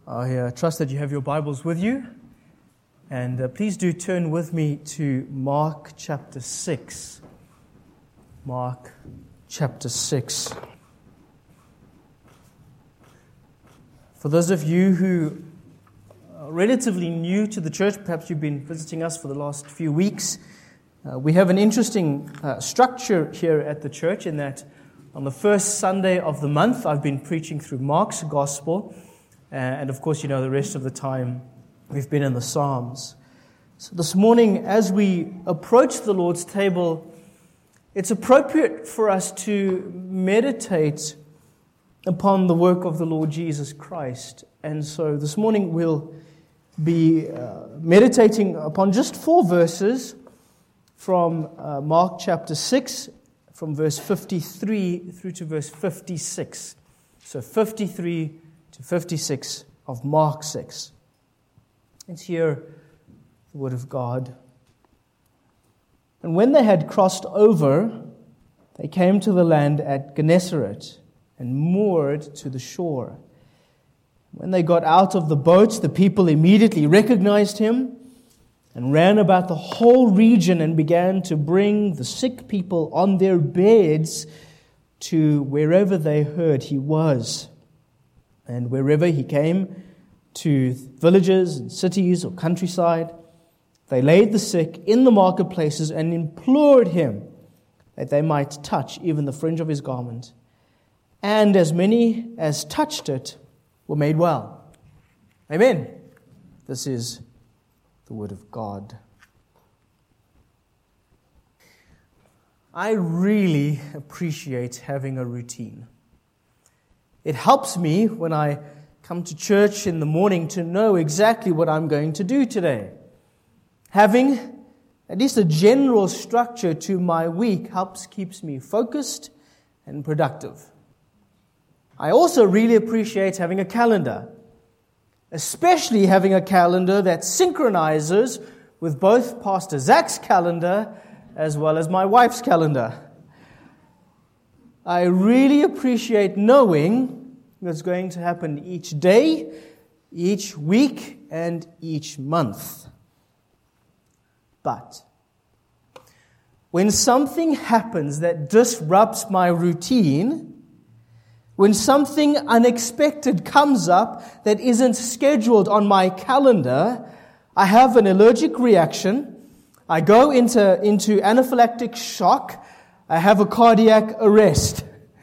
I trust that you have your Bibles with you. And please do turn with me to Mark chapter 6. Mark chapter 6. For those of you who are relatively new to the church, perhaps you've been visiting us for the last few weeks, we have an interesting structure here at the church in that on the first Sunday of the month, I've been preaching through Mark's Gospel. And of course, you know, the rest of the time we've been in the Psalms. So this morning, as we approach the Lord's table, it's appropriate for us to meditate upon the work of the Lord Jesus Christ. And so this morning we'll be meditating upon just 4 verses from Mark chapter 6, from verse 53 through to verse 56. So 53 to 56 of Mark 6. Let's hear the word of God. And when they had crossed over, they came to the land at Gennesaret and moored to the shore. When they got out of the boat, the people immediately recognized him and ran about the whole region and began to bring the sick people on their beds to wherever they heard he was. And wherever he came, to villages and cities or countryside, they laid the sick in the marketplaces and implored him that they might touch even the fringe of his garment. And as many as touched it were made well. Amen. This is the word of God. I really appreciate having a routine. It helps me when I come to church in the morning to know exactly what I'm going to do today. Having at least a general structure to my week keeps me focused and productive. I also really appreciate having a calendar, especially having a calendar that synchronizes with both Pastor Zach's calendar as well as my wife's calendar. I really appreciate knowing what's going to happen each day, each week, and each month. But when something happens that disrupts my routine, when something unexpected comes up that isn't scheduled on my calendar, I have an allergic reaction. I go into anaphylactic shock. I have a cardiac arrest.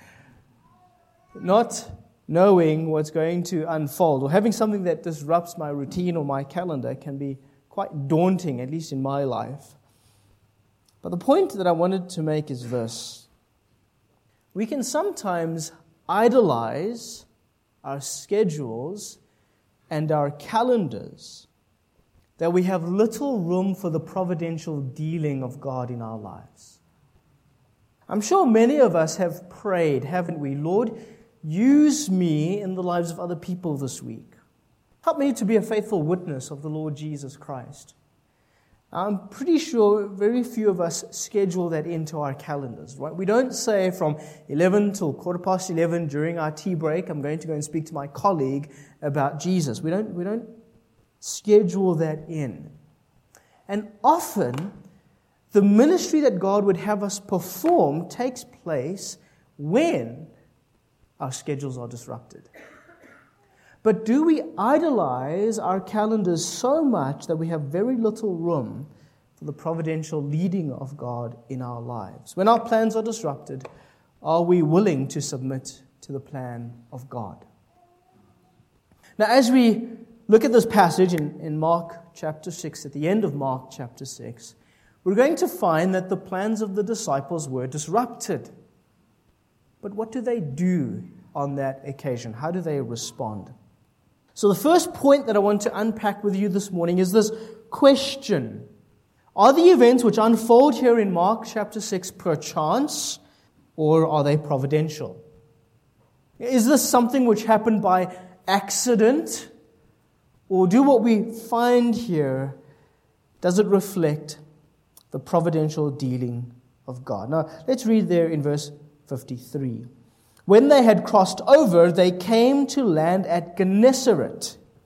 Not knowing what's going to unfold or having something that disrupts my routine or my calendar can be quite daunting, at least in my life. But the point that I wanted to make is this. We can sometimes idolize our schedules and our calendars, that we have little room for the providential dealing of God in our lives. I'm sure many of us have prayed, haven't we? Lord, use me in the lives of other people this week. Help me to be a faithful witness of the Lord Jesus Christ. I'm pretty sure very few of us schedule that into our calendars, right? We don't say from 11 till 11:15 during our tea break, I'm going to go and speak to my colleague about Jesus. We don't schedule that in. And often, the ministry that God would have us perform takes place when our schedules are disrupted. But do we idolize our calendars so much that we have very little room for the providential leading of God in our lives? When our plans are disrupted, are we willing to submit to the plan of God? Now, as we look at this passage in Mark chapter 6, at the end of Mark chapter 6, we're going to find that the plans of the disciples were disrupted. But what do they do on that occasion? How do they respond? So the first point that I want to unpack with you this morning is this question. Are the events which unfold here in Mark chapter 6 perchance, or are they providential? Is this something which happened by accident? Or do what we find here, does it reflect the providential dealing of God? Now, let's read there in verse 53. When they had crossed over, they came to land at Gennesaret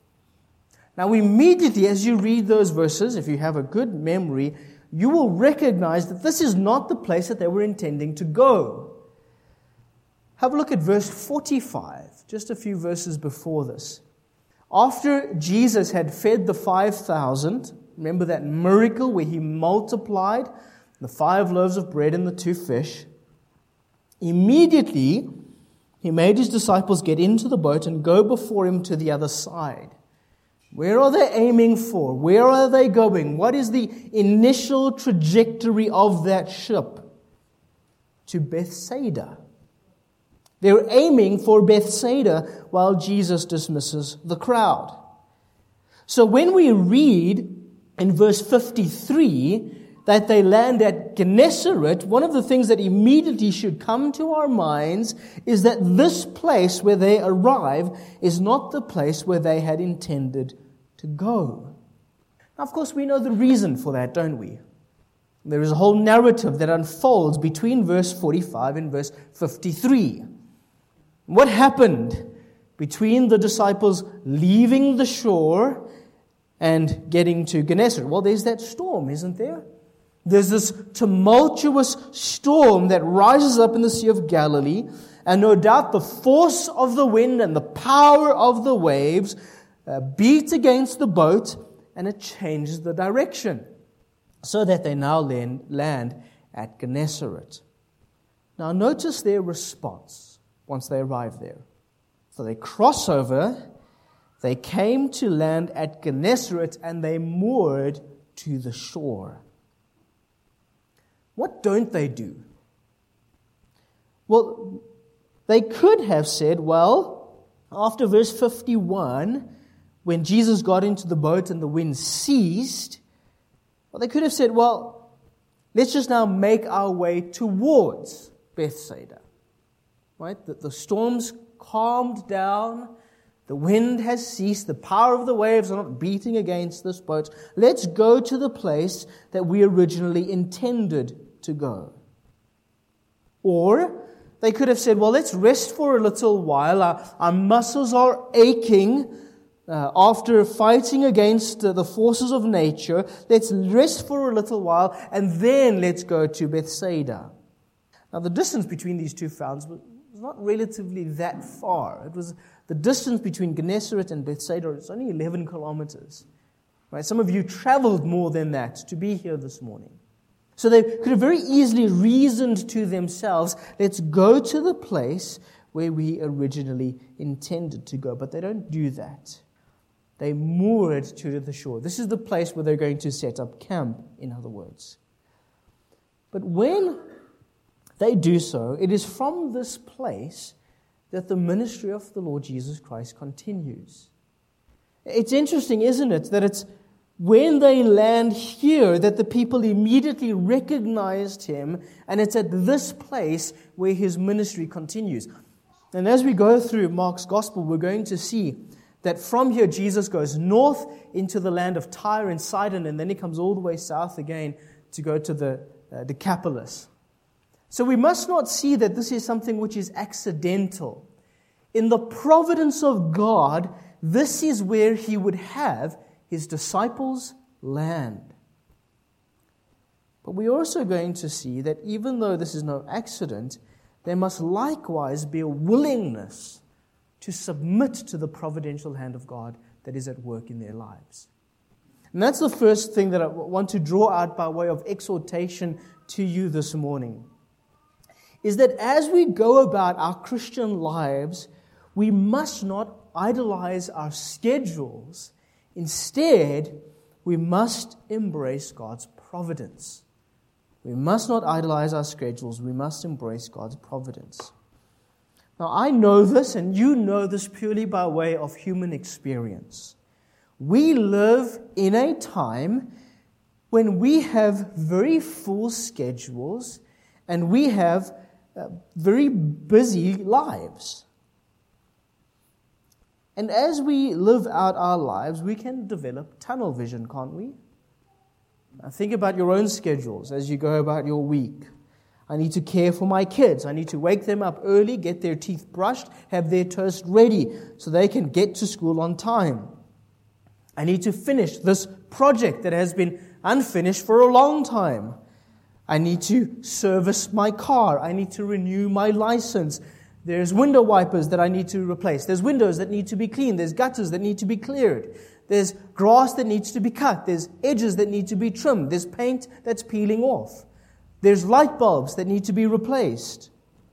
Now immediately as you read those verses, if you have a good memory, you will recognize that this is not the place that they were intending to go. Have a look at verse 45, just a few verses before this. After Jesus had fed the 5,000, remember that miracle where He multiplied the 5 loaves of bread and the 2 fish, immediately He made His disciples get into the boat and go before Him to the other side. Where are they aiming for? Where are they going? What is the initial trajectory of that ship? To Bethsaida. They're aiming for Bethsaida while Jesus dismisses the crowd. So when we read in verse 53 that they land at Gennesaret, one of the things that immediately should come to our minds is that this place where they arrive is not the place where they had intended to go. Now, of course, we know the reason for that, don't we? There is a whole narrative that unfolds between verse 45 and verse 53. What happened between the disciples leaving the shore and getting to Gennesaret? Well, there's that storm, isn't there? There's this tumultuous storm that rises up in the Sea of Galilee, and no doubt the force of the wind and the power of the waves beat against the boat, and it changes the direction, so that they now land at Gennesaret. Now notice their response once they arrive there. So they cross over, they came to land at Gennesaret, and they moored to the shore. What don't they do? Well, they could have said, well, after verse 51, when Jesus got into the boat and the wind ceased, well, they could have said, well, let's just now make our way towards Bethsaida. Right? The storm's calmed down, the wind has ceased, the power of the waves are not beating against this boat. Let's go to the place that we originally intended to go. Or they could have said, well, let's rest for a little while. Our muscles are aching after fighting against the forces of nature. Let's rest for a little while, and then let's go to Bethsaida. Now, the distance between these two towns was not relatively that far. It was the distance between Gennesaret and Bethsaida is only 11 kilometers. Right? Some of you traveled more than that to be here this morning. So they could have very easily reasoned to themselves, let's go to the place where we originally intended to go. But they don't do that. They moored to the shore. This is the place where they're going to set up camp, in other words. But when they do so, it is from this place that the ministry of the Lord Jesus Christ continues. It's interesting, isn't it, that it's when they land here that the people immediately recognized Him, and it's at this place where His ministry continues. And as we go through Mark's Gospel, we're going to see that from here Jesus goes north into the land of Tyre and Sidon, and then He comes all the way south again to go to the Decapolis. So we must not see that this is something which is accidental. In the providence of God, this is where He would have His disciples land. But we're also going to see that even though this is no accident, there must likewise be a willingness to submit to the providential hand of God that is at work in their lives. And that's the first thing that I want to draw out by way of exhortation to you this morning, is that as we go about our Christian lives, we must not idolize our schedules. Instead, we must embrace God's providence. We must not idolize our schedules. We must embrace God's providence. Now, I know this, and you know this purely by way of human experience. We live in a time when we have very full schedules and we have very busy lives. And as we live out our lives, we can develop tunnel vision, can't we? Now think about your own schedules as you go about your week. I need to care for my kids. I need to wake them up early, get their teeth brushed, have their toast ready so they can get to school on time. I need to finish this project that has been unfinished for a long time. I need to service my car. I need to renew my license. There's window wipers that I need to replace. There's windows that need to be cleaned. There's gutters that need to be cleared. There's grass that needs to be cut. There's edges that need to be trimmed. There's paint that's peeling off. There's light bulbs that need to be replaced.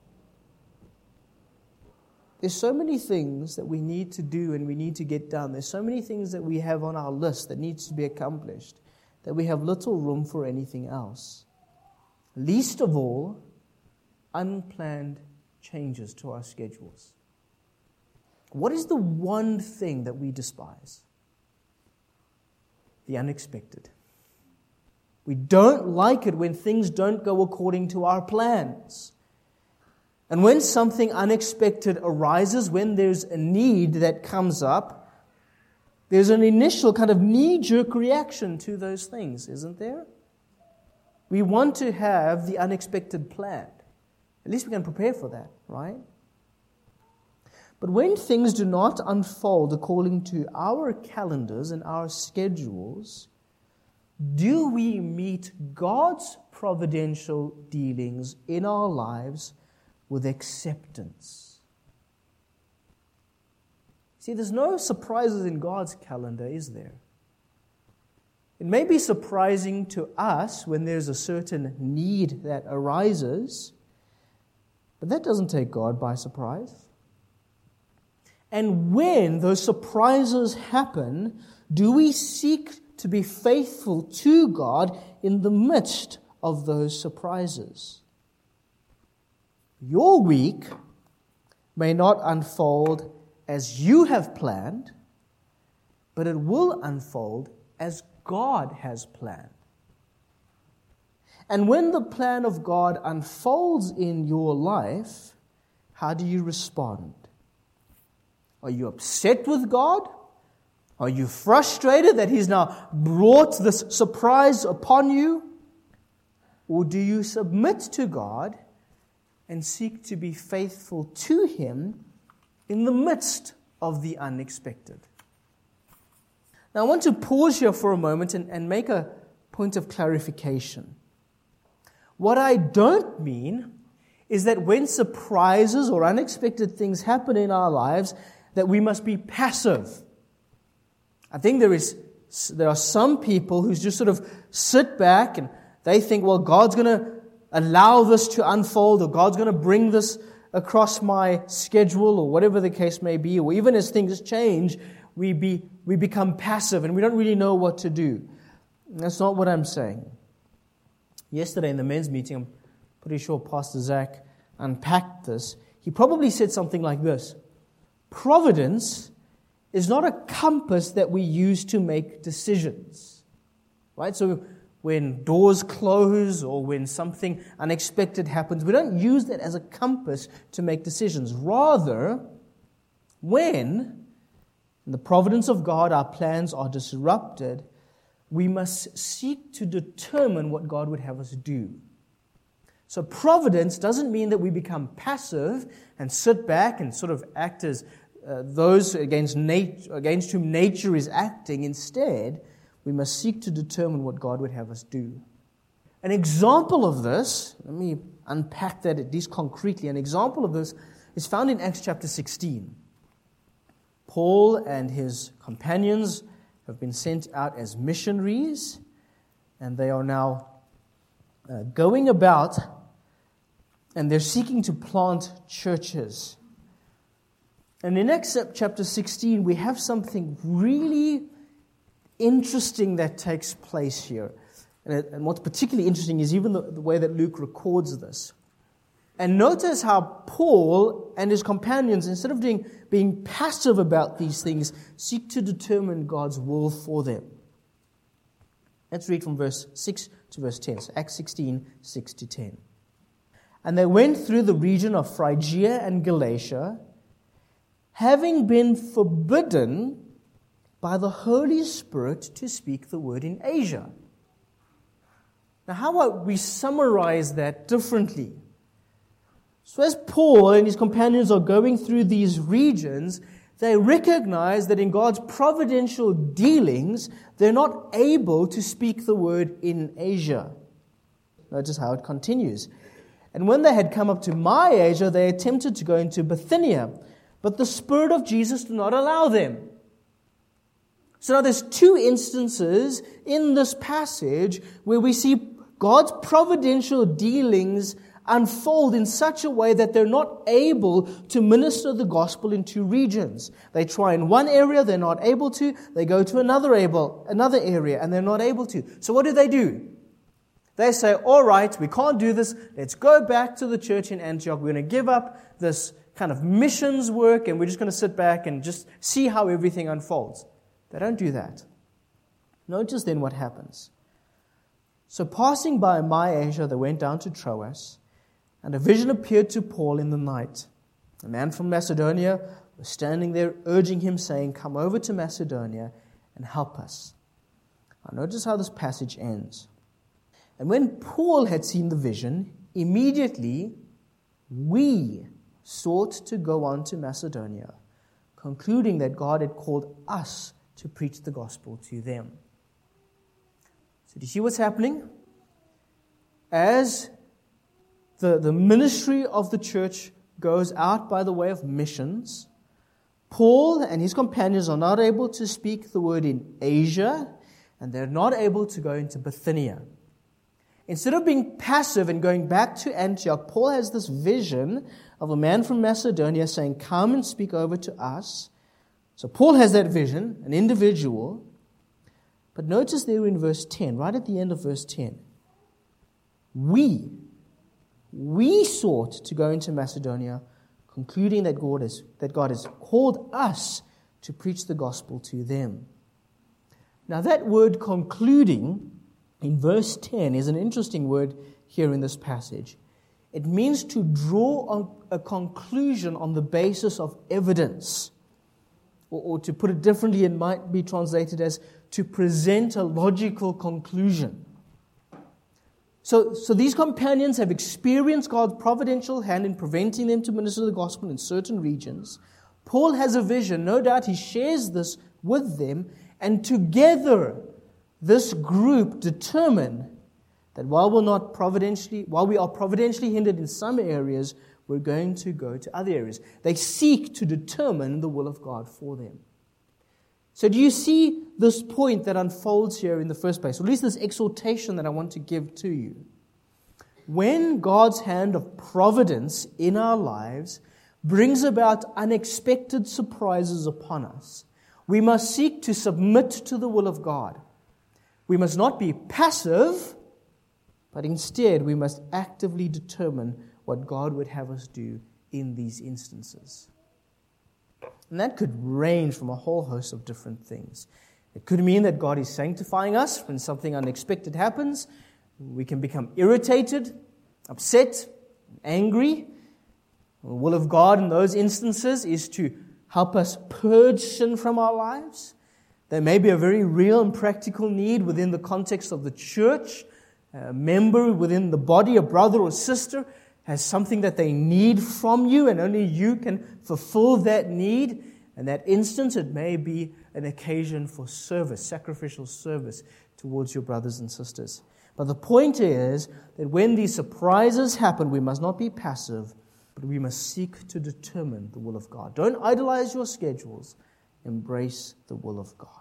There's so many things that we need to do and we need to get done. There's so many things that we have on our list that needs to be accomplished that we have little room for anything else. Least of all, unplanned changes to our schedules. What is the one thing that we despise? The unexpected. We don't like it when things don't go according to our plans. And when something unexpected arises, when there's a need that comes up, there's an initial kind of knee-jerk reaction to those things, isn't there? We want to have the unexpected planned. At least we can prepare for that, right? But when things do not unfold according to our calendars and our schedules, do we meet God's providential dealings in our lives with acceptance? See, there's no surprises in God's calendar, is there? It may be surprising to us when there's a certain need that arises, but that doesn't take God by surprise. And when those surprises happen, do we seek to be faithful to God in the midst of those surprises? Your week may not unfold as you have planned, but it will unfold as God has planned. And when the plan of God unfolds in your life, how do you respond? Are you upset with God? Are you frustrated that He's now brought this surprise upon you? Or do you submit to God and seek to be faithful to Him in the midst of the unexpected? Now I want to pause here for a moment and make a point of clarification. What I don't mean is that when surprises or unexpected things happen in our lives, that we must be passive. I think there are some people who just sort of sit back and they think, well, God's going to allow this to unfold, or God's going to bring this across my schedule, or whatever the case may be, or even as things change, we become passive and we don't really know what to do. That's not what I'm saying. Yesterday in the men's meeting, I'm pretty sure Pastor Zach unpacked this. He probably said something like this: providence is not a compass that we use to make decisions. Right? So when doors close or when something unexpected happens, we don't use that as a compass to make decisions. Rather, when in the providence of God our plans are disrupted, we must seek to determine what God would have us do. So providence doesn't mean that we become passive and sit back and sort of act as those against whom nature is acting. Instead, we must seek to determine what God would have us do. An example of this, let me unpack that at least concretely. An example of this is found in Acts chapter 16. Paul and his companions have been sent out as missionaries, and they are now going about, and they're seeking to plant churches. And in Acts chapter 16, we have something really interesting that takes place here. And what's particularly interesting is even the way that Luke records this. And notice how Paul and his companions, instead of being passive about these things, seek to determine God's will for them. Let's read from verse 6 to verse 10. So Acts 16, 6 to 10. And they went through the region of Phrygia and Galatia, having been forbidden by the Holy Spirit to speak the word in Asia. Now, how about we summarize that differently? So as Paul and his companions are going through these regions, they recognize that in God's providential dealings, they're not able to speak the word in Asia. Notice how it continues. And when they had come up to Mysia, they attempted to go into Bithynia, but the Spirit of Jesus did not allow them. So now there's two instances in this passage where we see God's providential dealings unfold in such a way that they're not able to minister the gospel in two regions. They try in one area, they're not able to. They go to another area, and they're not able to. So what do? They say, all right, we can't do this. Let's go back to the church in Antioch. We're going to give up this kind of missions work, and we're just going to sit back and just see how everything unfolds. They don't do that. Notice then what happens. So passing by Mysia, they went down to Troas, and a vision appeared to Paul in the night. A man from Macedonia was standing there, urging him, saying, "Come over to Macedonia and help us." Now notice how this passage ends. And when Paul had seen the vision, immediately we sought to go on to Macedonia, concluding that God had called us to preach the gospel to them. So do you see what's happening? As the ministry of the church goes out by the way of missions, Paul and his companions are not able to speak the word in Asia, and they're not able to go into Bithynia. Instead of being passive and going back to Antioch, Paul has this vision of a man from Macedonia saying, "Come and speak over to us." So Paul has that vision, an individual. But notice there in verse 10, right at the end of verse 10, we sought to go into Macedonia, concluding that God has called us to preach the gospel to them. Now that word concluding in verse 10 is an interesting word here in this passage. It means to draw a conclusion on the basis of evidence. Or to put it differently, it might be translated as to present a logical conclusion. So these companions have experienced God's providential hand in preventing them to minister the gospel in certain regions. Paul has a vision. No doubt he shares this with them. And together, this group determine that while we are providentially hindered in some areas, we're going to go to other areas. They seek to determine the will of God for them. So do you see this point that unfolds here in the first place? Or at least this exhortation that I want to give to you. When God's hand of providence in our lives brings about unexpected surprises upon us, we must seek to submit to the will of God. We must not be passive, but instead we must actively determine what God would have us do in these instances. And that could range from a whole host of different things. It could mean that God is sanctifying us when something unexpected happens. We can become irritated, upset, angry. The will of God in those instances is to help us purge sin from our lives. There may be a very real and practical need within the context of the church. A member within the body, a brother or sister, has something that they need from you, and only you can fulfill that need. In that instance, it may be an occasion for service, sacrificial service towards your brothers and sisters. But the point is that when these surprises happen, we must not be passive, but we must seek to determine the will of God. Don't idolize your schedules. Embrace the will of God.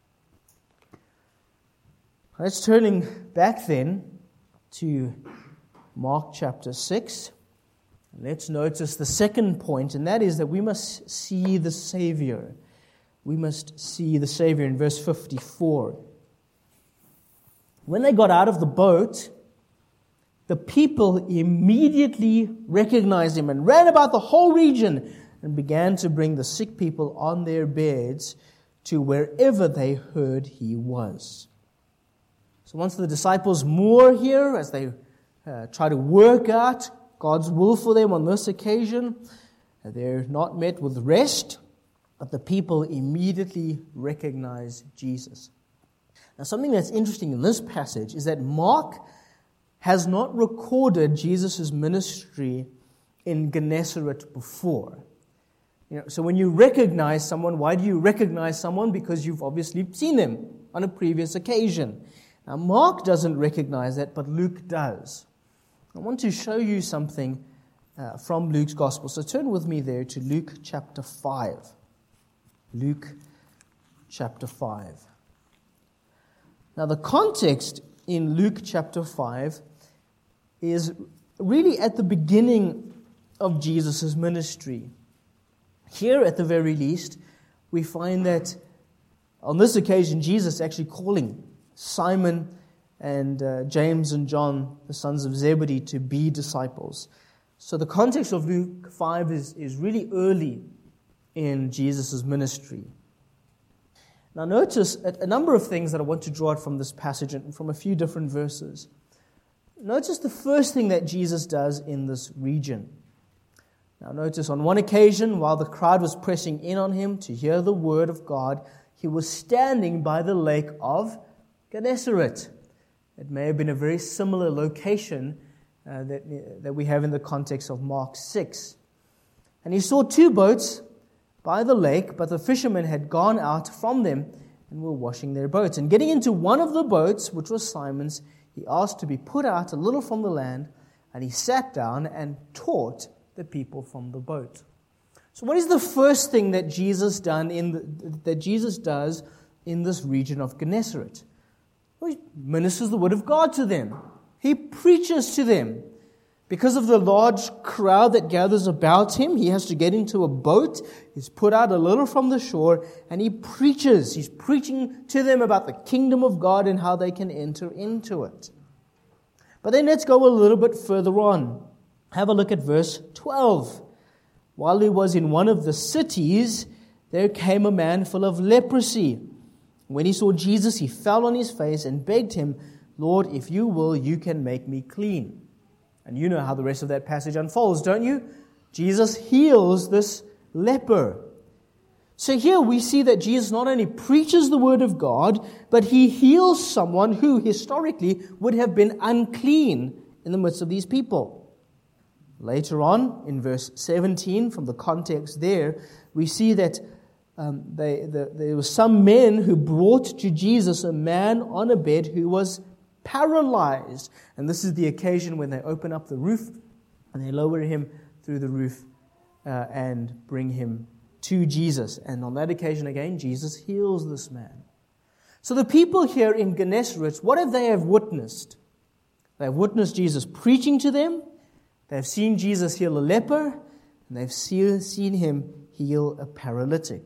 Let's turning back then to Mark chapter 6. Let's notice the second point, and that is that we must see the Savior. We must see the Savior in verse 54. When they got out of the boat, the people immediately recognized him and ran about the whole region and began to bring the sick people on their beds to wherever they heard he was. So once the disciples moor here, as they try to work out God's will for them on this occasion, they're not met with rest, but the people immediately recognize Jesus. Now, something that's interesting in this passage is that Mark has not recorded Jesus' ministry in Gennesaret before. So when you recognize someone, why do you recognize someone? Because you've obviously seen them on a previous occasion. Now, Mark doesn't recognize that, but Luke does. I want to show you something from Luke's Gospel. So turn with me there to Luke chapter 5. Luke chapter 5. Now, the context in Luke chapter 5 is really at the beginning of Jesus' ministry. Here, at the very least, we find that on this occasion, Jesus is actually calling Simon and James and John, the sons of Zebedee, to be disciples. So the context of Luke 5 is really early in Jesus' ministry. Now notice a number of things that I want to draw out from this passage and from a few different verses. Notice the first thing that Jesus does in this region. Now notice on one occasion, while the crowd was pressing in on him to hear the word of God, he was standing by the lake of Gennesaret. It may have been a very similar location that we have in the context of Mark 6. And he saw two boats by the lake, but the fishermen had gone out from them and were washing their boats. And getting into one of the boats, which was Simon's, he asked to be put out a little from the land, and he sat down and taught the people from the boat. So what is the first thing that Jesus does in this region of Gennesaret? Well, he ministers the word of God to them. He preaches to them. Because of the large crowd that gathers about him, he has to get into a boat. He's put out a little from the shore, and he preaches. He's preaching to them about the kingdom of God and how they can enter into it. But then let's go a little bit further on. Have a look at verse 12. While he was in one of the cities, there came a man full of leprosy. When he saw Jesus, he fell on his face and begged him, "Lord, if you will, you can make me clean." And you know how the rest of that passage unfolds, don't you? Jesus heals this leper. So here we see that Jesus not only preaches the word of God, but he heals someone who historically would have been unclean in the midst of these people. Later on, in verse 17, from the context there, we see that there were some men who brought to Jesus a man on a bed who was paralyzed. And this is the occasion when they open up the roof and they lower him through the roof and bring him to Jesus. And on that occasion again, Jesus heals this man. So the people here in Gennesaret, what have they witnessed? They have witnessed Jesus preaching to them. They have seen Jesus heal a leper. And they've seen him heal a paralytic.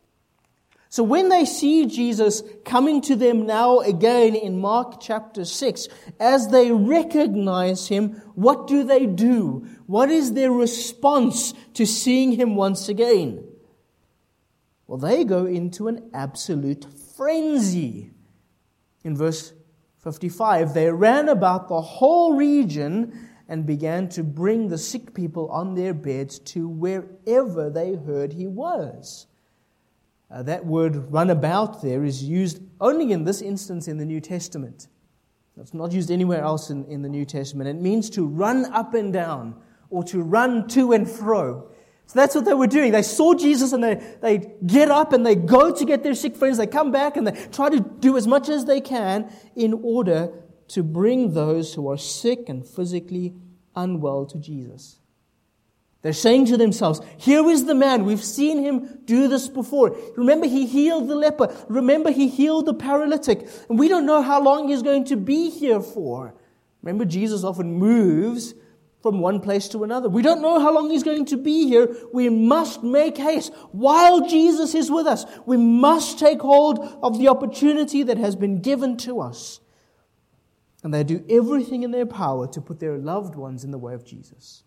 So when they see Jesus coming to them now again in Mark chapter 6, as they recognize him, what do? What is their response to seeing him once again? Well, they go into an absolute frenzy. In verse 55, they ran about the whole region and began to bring the sick people on their beds to wherever they heard he was. That word run about there is used only in this instance in the New Testament. It's not used anywhere else in the New Testament. It means to run up and down or to run to and fro. So that's what they were doing. They saw Jesus and they get up and they go to get their sick friends. They come back and they try to do as much as they can in order to bring those who are sick and physically unwell to Jesus. They're saying to themselves, here is the man. We've seen him do this before. Remember, he healed the leper. Remember, he healed the paralytic. And we don't know how long he's going to be here for. Remember, Jesus often moves from one place to another. We don't know how long he's going to be here. We must make haste. While Jesus is with us, we must take hold of the opportunity that has been given to us. And they do everything in their power to put their loved ones in the way of Jesus.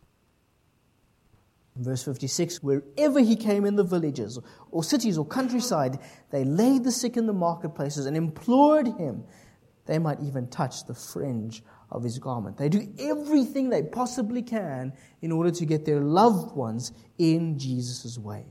In verse 56, wherever he came in the villages or cities or countryside, they laid the sick in the marketplaces and implored him they might even touch the fringe of his garment. They do everything they possibly can in order to get their loved ones in Jesus' way.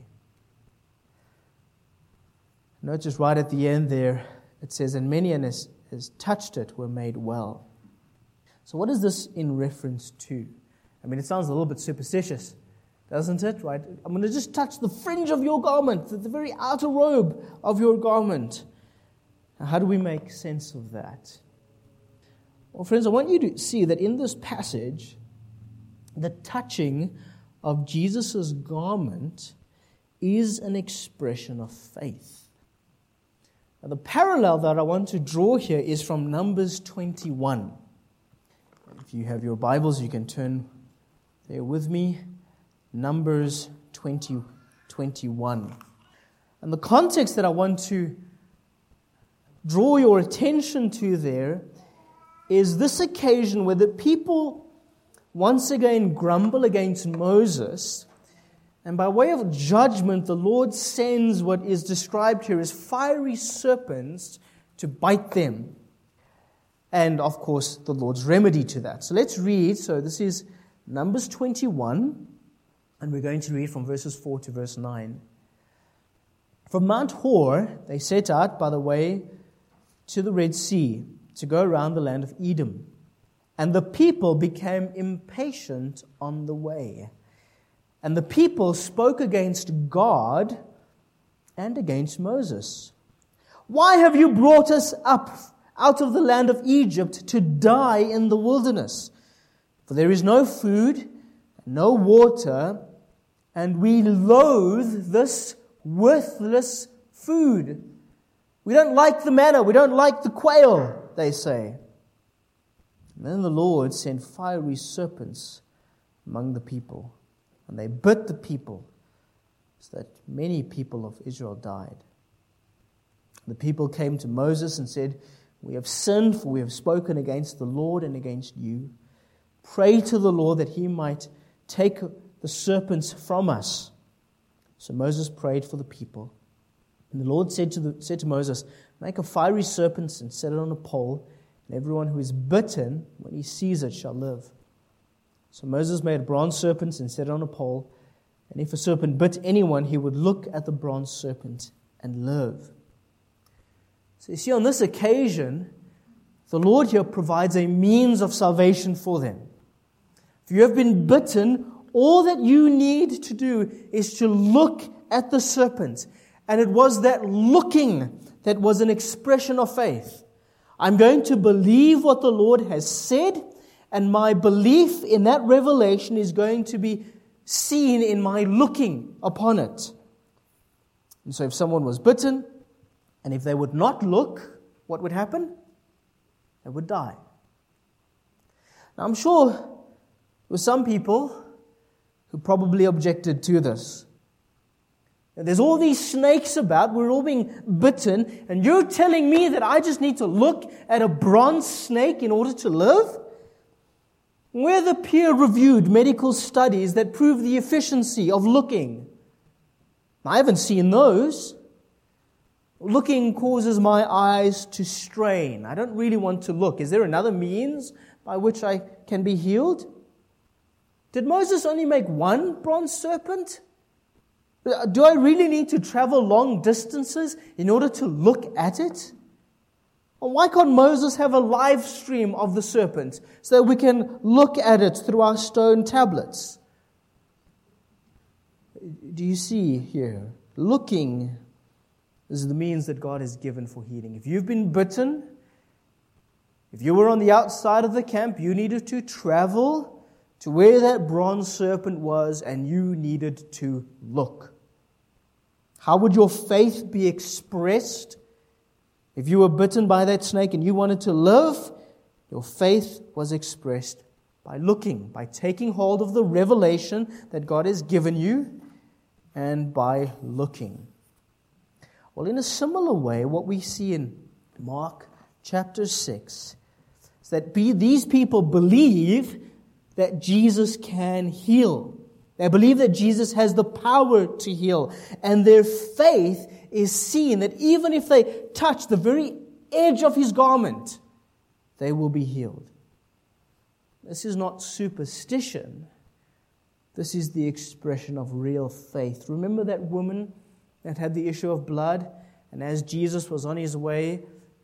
Notice right at the end there, it says, and many as touched it were made well. So what is this in reference to? I mean, it sounds a little bit superstitious. doesn't it? Right? I'm going to just touch the fringe of your garment, the very outer robe of your garment. Now, how do we make sense of that? Well, friends, I want you to see that in this passage, the touching of Jesus' garment is an expression of faith. Now, the parallel that I want to draw here is from Numbers 21. If you have your Bibles, you can turn there with me. Numbers 21. And the context that I want to draw your attention to there is this occasion where the people once again grumble against Moses, and by way of judgment, the Lord sends what is described here as fiery serpents to bite them. And, of course, the Lord's remedy to that. So let's read. So this is Numbers 21, and we're going to read from verses 4 to verse 9. From Mount Hor, they set out by the way to the Red Sea to go around the land of Edom. And the people became impatient on the way. And the people spoke against God and against Moses. Why have you brought us up out of the land of Egypt to die in the wilderness? For there is no food, no water, and we loathe this worthless food. We don't like the manna, we don't like the quail, they say. And then the Lord sent fiery serpents among the people, and they bit the people, so that many people of Israel died. The people came to Moses and said, "We have sinned, for we have spoken against the Lord and against you. Pray to the Lord that he might take the serpents from us." So Moses prayed for the people. And the Lord said to Moses, "Make a fiery serpent and set it on a pole, and everyone who is bitten, when he sees it, shall live." So Moses made a bronze serpent and set it on a pole, and if a serpent bit anyone, he would look at the bronze serpent and live. So you see, on this occasion, the Lord here provides a means of salvation for them. If you have been bitten, all that you need to do is to look at the serpent. And it was that looking that was an expression of faith. I'm going to believe what the Lord has said, and my belief in that revelation is going to be seen in my looking upon it. And so if someone was bitten, and if they would not look, what would happen? They would die. Now I'm sure there were some people who probably objected to this. There's all these snakes about, we're all being bitten, and you're telling me that I just need to look at a bronze snake in order to live? Where are the peer-reviewed medical studies that prove the efficiency of looking? I haven't seen those. Looking causes my eyes to strain. I don't really want to look. Is there another means by which I can be healed? Did Moses only make one bronze serpent? Do I really need to travel long distances in order to look at it? Or why can't Moses have a live stream of the serpent so that we can look at it through our stone tablets? Do you see here? Looking is the means that God has given for healing. If you've been bitten, if you were on the outside of the camp, you needed to travel to where that bronze serpent was, and you needed to look. How would your faith be expressed if you were bitten by that snake and you wanted to live? Your faith was expressed by looking, by taking hold of the revelation that God has given you, and by looking. Well, in a similar way, what we see in Mark chapter 6 is that these people believe that Jesus can heal. They believe that Jesus has the power to heal. And their faith is seen that even if they touch the very edge of his garment, they will be healed. This is not superstition. This is the expression of real faith. Remember that woman that had the issue of blood? And as Jesus was on his way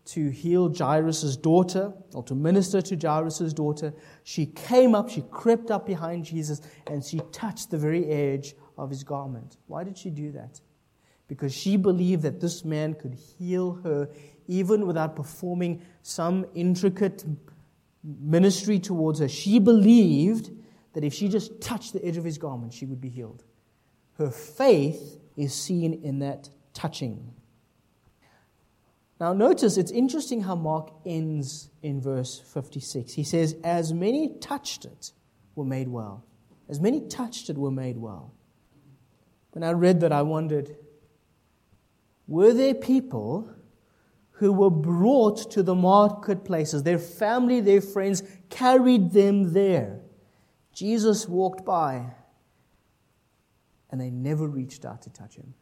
to heal Jairus' daughter, or to minister to Jairus' daughter, she came up, she crept up behind Jesus, and she touched the very edge of his garment. Why did she do that? Because she believed that this man could heal her even without performing some intricate ministry towards her. She believed that if she just touched the edge of his garment, she would be healed. Her faith is seen in that touching. Now notice, it's interesting how Mark ends in verse 56. He says, as many touched it were made well. As many touched it were made well. When I read that, I wondered, were there people who were brought to the marketplaces? Their family, their friends carried them there. Jesus walked by, and they never reached out to touch him.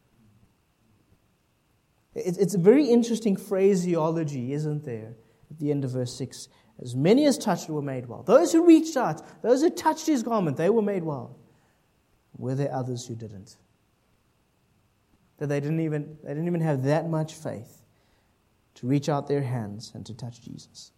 It's a very interesting phraseology, isn't there? At the end of verse 6, as many as touched were made well. Those who reached out, those who touched his garment, they were made well. Were there others who didn't? That they didn't even have that much faith to reach out their hands and to touch Jesus.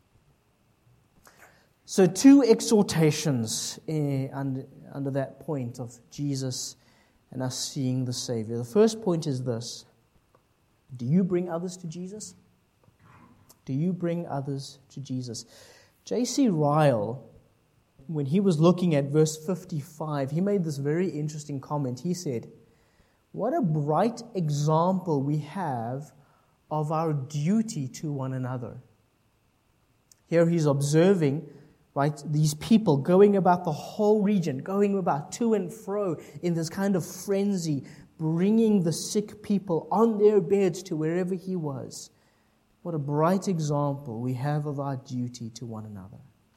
So 2 exhortations under that point of Jesus and us seeing the Savior. The first point is this. Do you bring others to Jesus? Do you bring others to Jesus? J.C. Ryle, when he was looking at verse 55, he made this very interesting comment. He said, what a bright example we have of our duty to one another. Here he's observing, right, these people going about the whole region, going about to and fro in this kind of frenzy, bringing the sick people on their beds to wherever he was. What a bright example we have of our duty to one another.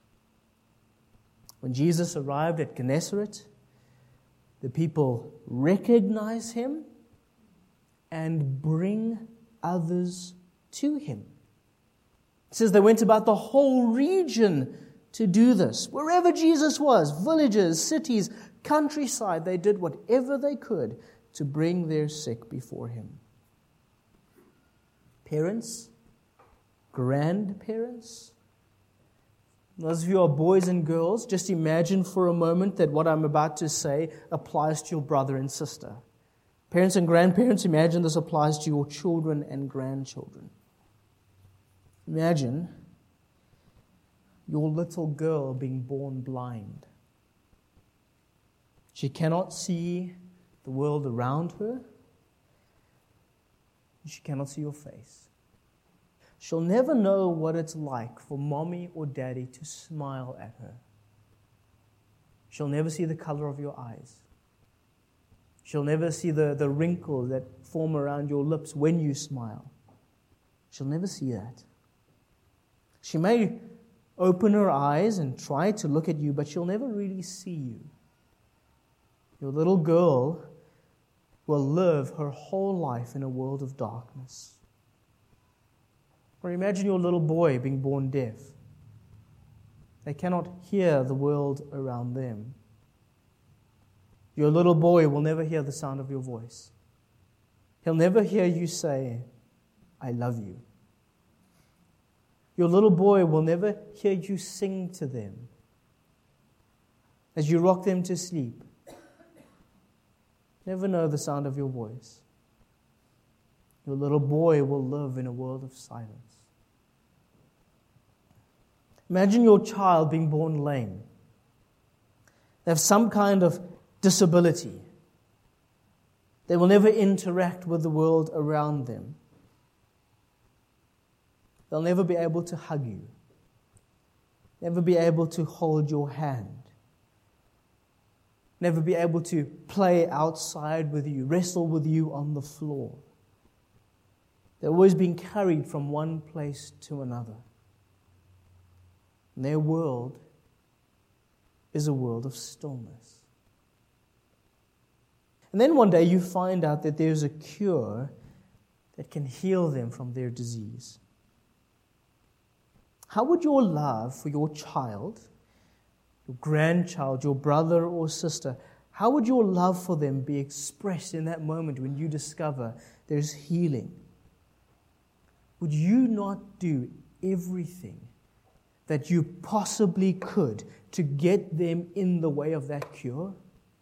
When Jesus arrived at Gennesaret, the people recognize him and bring others to him. It says they went about the whole region to do this. Wherever Jesus was, villages, cities, countryside, they did whatever they could to bring their sick before him. Parents, grandparents, those of you who are boys and girls, just imagine for a moment that what I'm about to say applies to your brother and sister. Parents and grandparents, imagine this applies to your children and grandchildren. Imagine your little girl being born blind. She cannot see the world around her. She cannot see your face. She'll never know what it's like for mommy or daddy to smile at her. She'll never see the color of your eyes. She'll never see the wrinkles that form around your lips when you smile. She'll never see that. She may open her eyes and try to look at you, but she'll never really see you. Your little girl will live her whole life in a world of darkness. Or imagine your little boy being born deaf. They cannot hear the world around them. Your little boy will never hear the sound of your voice. He'll never hear you say, I love you. Your little boy will never hear you sing to them as you rock them to sleep. Never know the sound of your voice. Your little boy will live in a world of silence. Imagine your child being born lame. They have some kind of disability. They will never interact with the world around them. They'll never be able to hug you. Never be able to hold your hand. Never be able to play outside with you, wrestle with you on the floor. They're always being carried from one place to another. And their world is a world of stillness. And then one day you find out that there's a cure that can heal them from their disease. How would your love for your child, your grandchild, your brother or sister, how would your love for them be expressed in that moment when you discover there's healing? would you not do everything that you possibly could to get them in the way of that cure?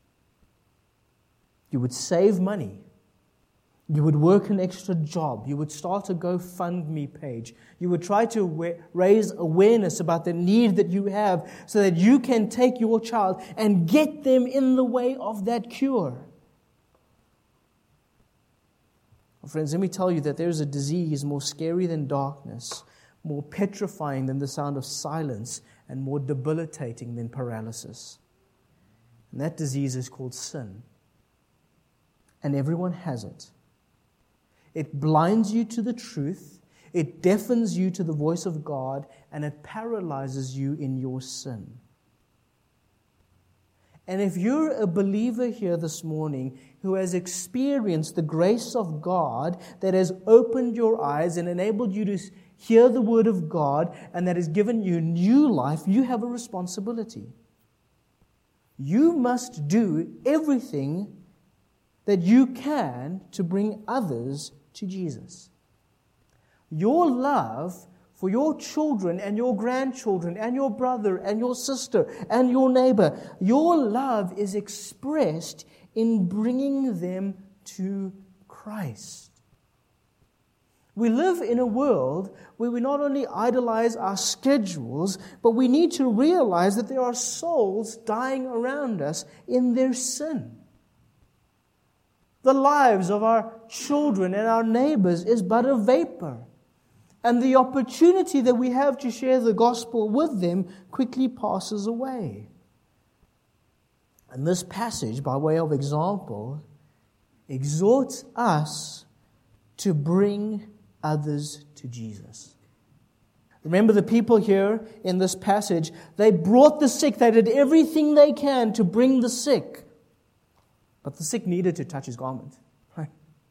You would save money. You would work an extra job. You would start a GoFundMe page. You would try to raise awareness about the need that you have so that you can take your child and get them in the way of that cure. Well, friends, let me tell you that there's a disease more scary than darkness, more petrifying than the sound of silence, and more debilitating than paralysis. And that disease is called sin. And everyone has it. It blinds you to the truth, it deafens you to the voice of God, and it paralyzes you in your sin. And if you're a believer here this morning who has experienced the grace of God that has opened your eyes and enabled you to hear the Word of God and that has given you new life, you have a responsibility. You must do everything that you can to bring others to Jesus. Your love for your children and your grandchildren and your brother and your sister and your neighbor, your love is expressed in bringing them to Christ. We live in a world where we not only idolize our schedules, but we need to realize that there are souls dying around us in their sin. The lives of our children and our neighbors is but a vapor. And the opportunity that we have to share the gospel with them quickly passes away. And this passage, by way of example, exhorts us to bring others to Jesus. Remember the people here in this passage, they brought the sick. They did everything they can to bring the sick. But the sick needed to touch his garment. Right?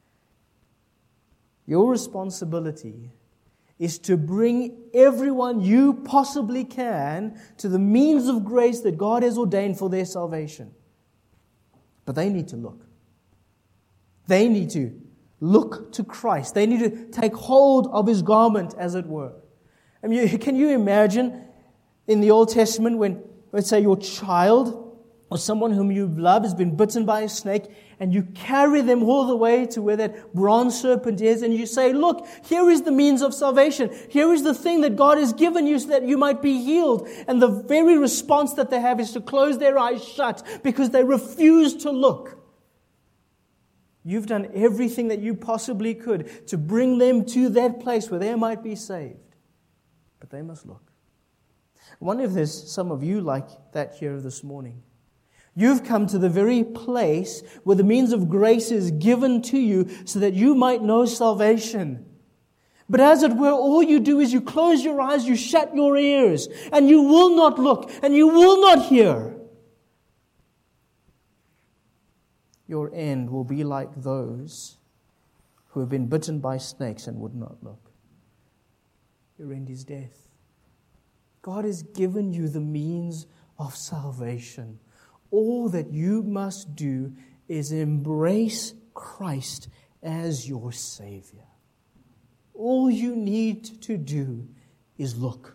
Your responsibility is to bring everyone you possibly can to the means of grace that God has ordained for their salvation. But they need to look. They need to look to Christ. They need to take hold of His garment, as it were. I mean, can you imagine in the Old Testament when, let's say, your child or someone whom you love has been bitten by a snake, and you carry them all the way to where that bronze serpent is, and you say, look, here is the means of salvation. Here is the thing that God has given you so that you might be healed. And the very response that they have is to close their eyes shut because they refuse to look. You've done everything that you possibly could to bring them to that place where they might be saved. But they must look. I wonder if there's some of you like that here this morning. You've come to the very place where the means of grace is given to you so that you might know salvation. But as it were, all you do is you close your eyes, you shut your ears, and you will not look, and you will not hear. Your end will be like those who have been bitten by snakes and would not look. Your end is death. God has given you the means of salvation. All that you must do is embrace Christ as your Savior. All you need to do is look.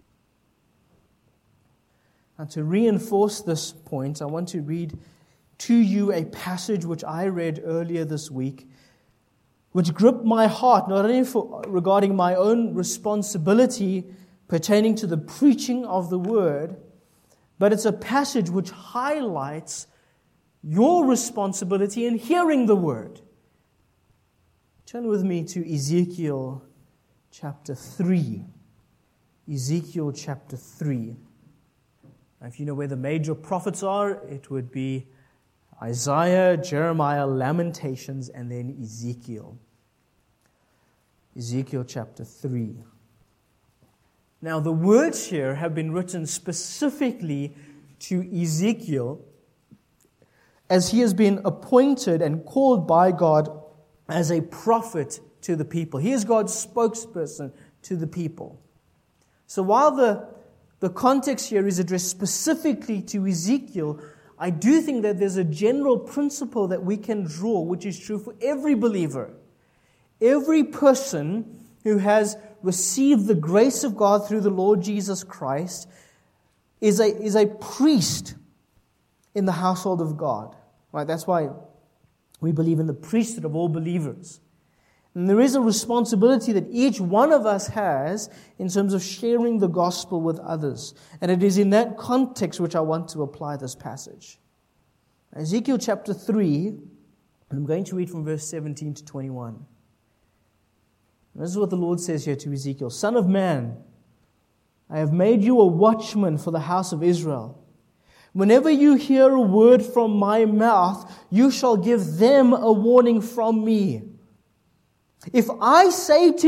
And to reinforce this point, I want to read to you a passage which I read earlier this week, which gripped my heart, not only regarding my own responsibility pertaining to the preaching of the Word, but it's a passage which highlights your responsibility in hearing the Word. Turn with me to Ezekiel chapter 3. Ezekiel chapter 3. Now, if you know where the major prophets are, it would be Isaiah, Jeremiah, Lamentations, and then Ezekiel. Ezekiel chapter 3. Now, the words here have been written specifically to Ezekiel as he has been appointed and called by God as a prophet to the people. He is God's spokesperson to the people. So while the context here is addressed specifically to Ezekiel, I do think that there's a general principle that we can draw, which is true for every believer. Every person who has received the grace of God through the Lord Jesus Christ is a priest in the household of God. Right? That's why we believe in the priesthood of all believers. And there is a responsibility that each one of us has in terms of sharing the gospel with others. And it is in that context which I want to apply this passage. Ezekiel chapter 3, and I'm going to read from verse 17 to 21. And this is what the Lord says here to Ezekiel. Son of man, I have made you a watchman for the house of Israel. Whenever you hear a word from my mouth, you shall give them a warning from me. If I say to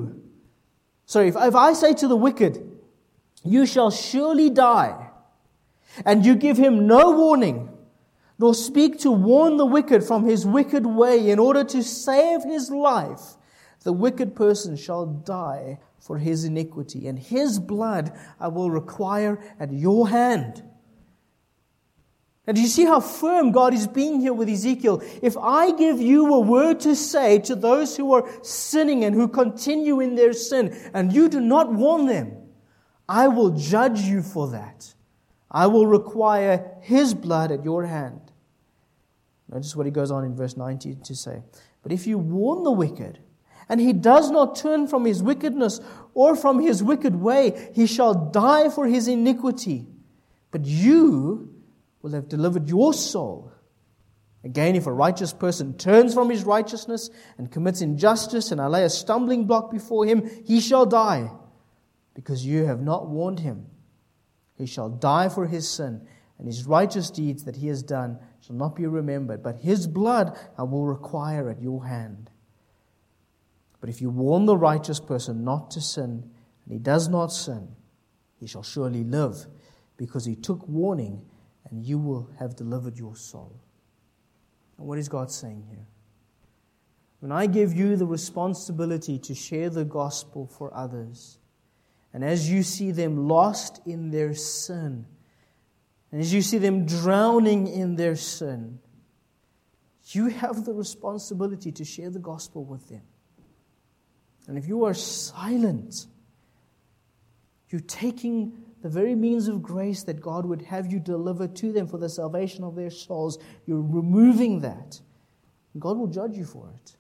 the wicked, you shall surely die, and you give him no warning, nor speak to warn the wicked from his wicked way in order to save his life, the wicked person shall die for his iniquity, and his blood I will require at your hand. And do you see how firm God is being here with Ezekiel? If I give you a word to say to those who are sinning and who continue in their sin, and you do not warn them, I will judge you for that. I will require his blood at your hand. Notice what he goes on in verse 19 to say. But if you warn the wicked, and he does not turn from his wickedness or from his wicked way, he shall die for his iniquity. But you will have delivered your soul. Again, if a righteous person turns from his righteousness and commits injustice, and I lay a stumbling block before him, he shall die, because you have not warned him. He shall die for his sin, and his righteous deeds that he has done shall not be remembered, but his blood I will require at your hand. But if you warn the righteous person not to sin, and he does not sin, he shall surely live, because he took warning, and you will have delivered your soul. And what is God saying here? When I give you the responsibility to share the gospel for others, and as you see them lost in their sin, and as you see them drowning in their sin, you have the responsibility to share the gospel with them. And if you are silent, you're taking the very means of grace that God would have you deliver to them for the salvation of their souls. You're removing that. And God will judge you for it.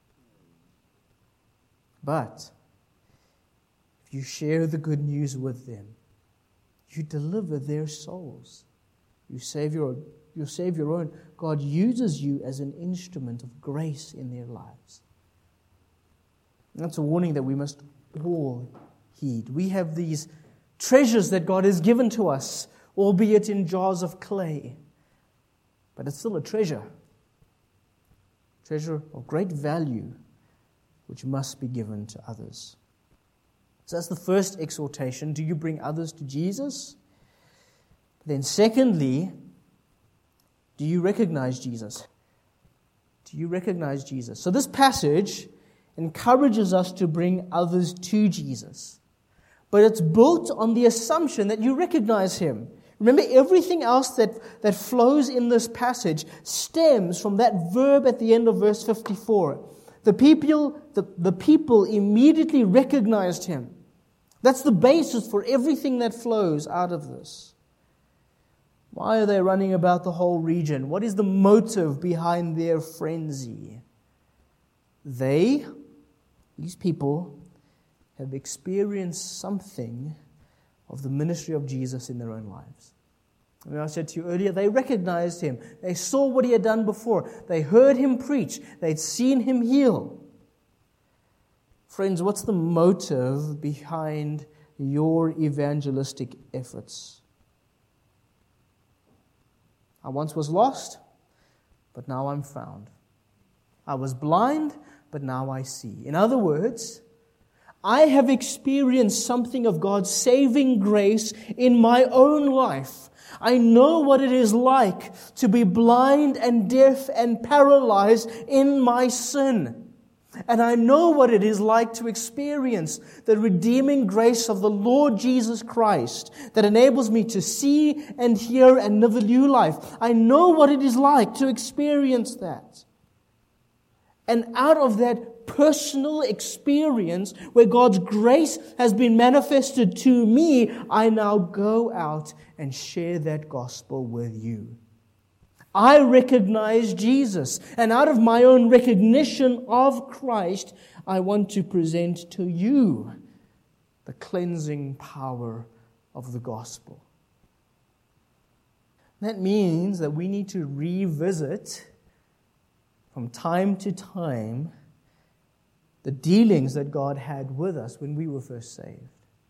But if you share the good news with them, you deliver their souls. You save your own. God uses you as an instrument of grace in their lives. And that's a warning that we must all heed. We have these treasures that God has given to us, albeit in jars of clay. But it's still a treasure. Treasure of great value, which must be given to others. So that's the first exhortation. Do you bring others to Jesus? Then secondly, do you recognize Jesus? Do you recognize Jesus? So this passage encourages us to bring others to Jesus. But it's built on the assumption that you recognize Him. Remember, everything else that flows in this passage stems from that verb at the end of verse 54. The people immediately recognized Him. That's the basis for everything that flows out of this. Why are they running about the whole region? What is the motive behind their frenzy? These people, have experienced something of the ministry of Jesus in their own lives. And I said to you earlier, they recognized Him. They saw what He had done before. They heard Him preach. They'd seen Him heal. Friends, what's the motive behind your evangelistic efforts? I once was lost, but now I'm found. I was blind, but now I see. In other words, I have experienced something of God's saving grace in my own life. I know what it is like to be blind and deaf and paralyzed in my sin. And I know what it is like to experience the redeeming grace of the Lord Jesus Christ that enables me to see and hear and live a new life. I know what it is like to experience that. And out of that personal experience where God's grace has been manifested to me, I now go out and share that gospel with you. I recognize Jesus, and out of my own recognition of Christ, I want to present to you the cleansing power of the gospel. That means that we need to revisit from time to time the dealings that God had with us when we were first saved.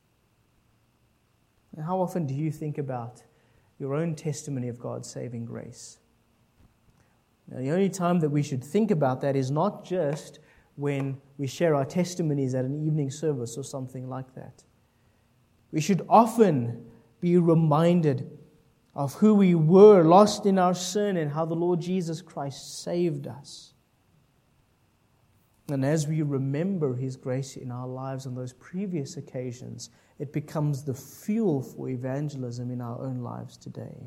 And how often do you think about your own testimony of God's saving grace? Now, the only time that we should think about that is not just when we share our testimonies at an evening service or something like that. We should often be reminded of who we were, lost in our sin, and how the Lord Jesus Christ saved us. And as we remember His grace in our lives on those previous occasions, it becomes the fuel for evangelism in our own lives today.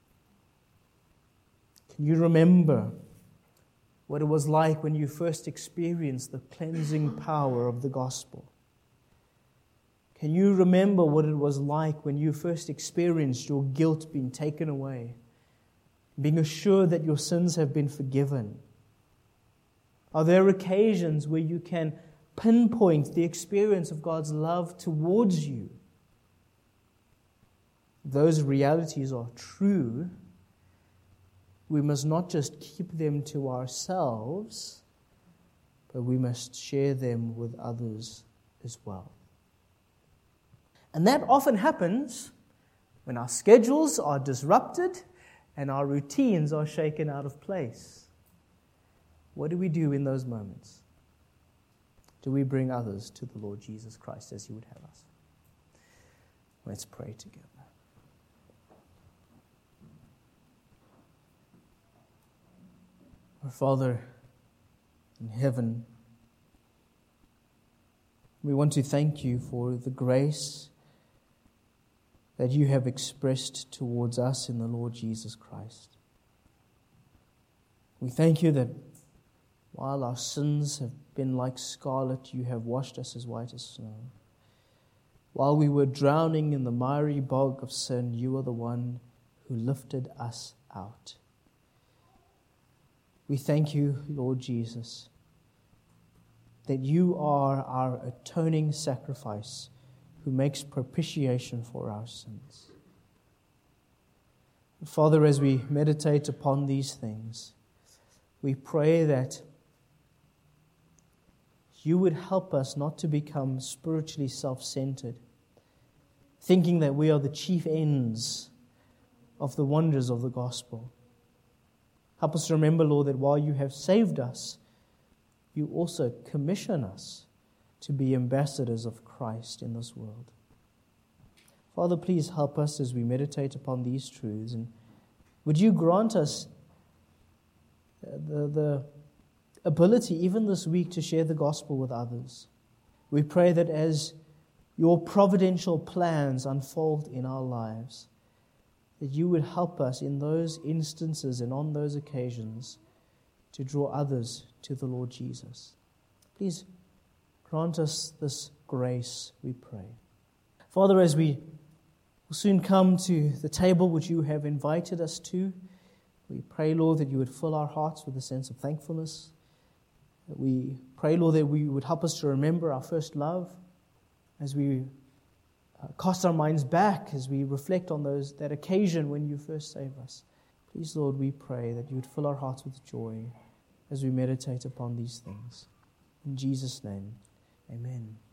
Can you remember what it was like when you first experienced the cleansing power of the gospel? Can you remember what it was like when you first experienced your guilt being taken away, being assured that your sins have been forgiven? Are there occasions where you can pinpoint the experience of God's love towards you? Those realities are true. We must not just keep them to ourselves, but we must share them with others as well. And that often happens when our schedules are disrupted and our routines are shaken out of place. What do we do in those moments? Do we bring others to the Lord Jesus Christ as He would have us? Let's pray together. Our Father in heaven, we want to thank You for the grace that You have expressed towards us in the Lord Jesus Christ. We thank You that while our sins have been like scarlet, You have washed us as white as snow. While we were drowning in the miry bog of sin, You are the one who lifted us out. We thank You, Lord Jesus, that You are our atoning sacrifice who makes propitiation for our sins. Father, as we meditate upon these things, we pray that You would help us not to become spiritually self-centered, thinking that we are the chief ends of the wonders of the gospel. Help us to remember, Lord, that while You have saved us, You also commission us to be ambassadors of Christ in this world. Father, please help us as we meditate upon these truths, and would You grant us the ability, even this week, to share the gospel with others. We pray that as Your providential plans unfold in our lives, that You would help us in those instances and on those occasions to draw others to the Lord Jesus. Please grant us this grace, we pray. Father, as we will soon come to the table which You have invited us to, we pray, Lord, that You would fill our hearts with a sense of thankfulness. We pray, Lord, that You would help us to remember our first love as we cast our minds back, as we reflect on that occasion when You first saved us. Please, Lord, we pray that You would fill our hearts with joy as we meditate upon these things. In Jesus' name, amen.